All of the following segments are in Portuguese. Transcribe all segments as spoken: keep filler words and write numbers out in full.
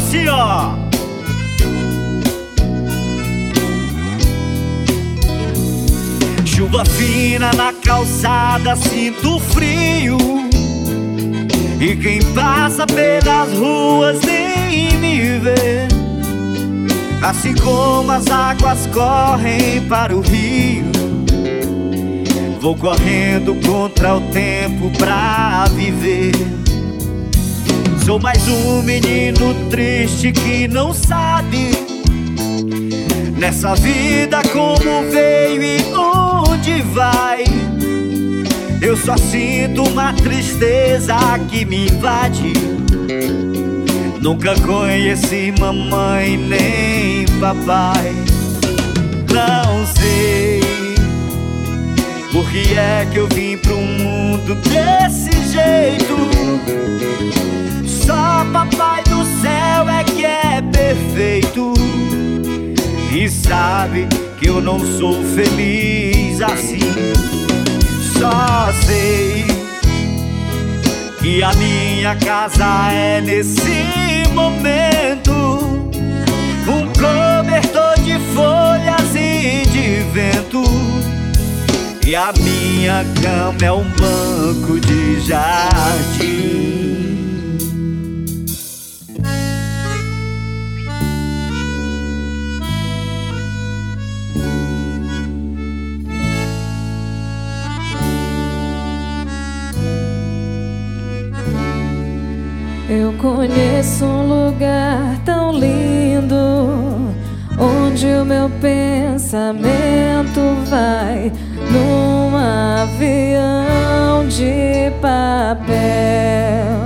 assim, ó. Chuva fina na calçada, sinto frio, e quem passa pelas ruas nem me vê. Assim como as águas correm para o rio, vou correndo contra o tempo pra viver. Sou mais um menino triste que não sabe nessa vida como veio e onde vai. Eu só sinto uma tristeza que me invade. Nunca conheci mamãe nem papai. Não sei por que é que eu vim pro mundo desse jeito. Só papai do céu é que é perfeito e sabe que eu não sou feliz assim. Só sei que a minha casa é nesse momento um cobertor de folhas e de vento, e a minha cama é um banco de jardim. Eu conheço um lugar tão lindo, onde o meu pensamento vai num avião de papel,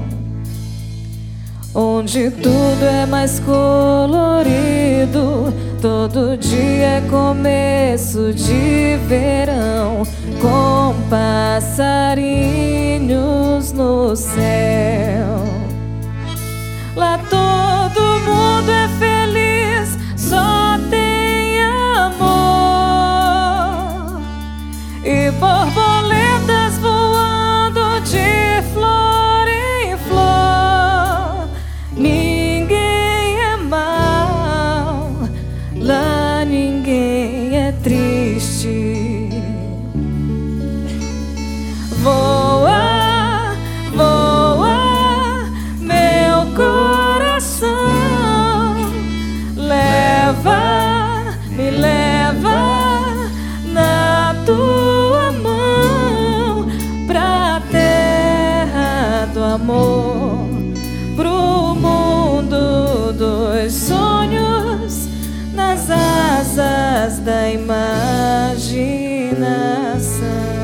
onde tudo é mais colorido. Todo dia é começo de verão, com passarinhos no céu. Lá todo mundo é feliz, só tem amor e borboletas voando de flor em flor. Ninguém é mal, lá ninguém é triste. Voa, voa, meu coração, leva, me leva na tua mão pra terra do amor, pro mundo dos sonhos, nas asas da imaginação.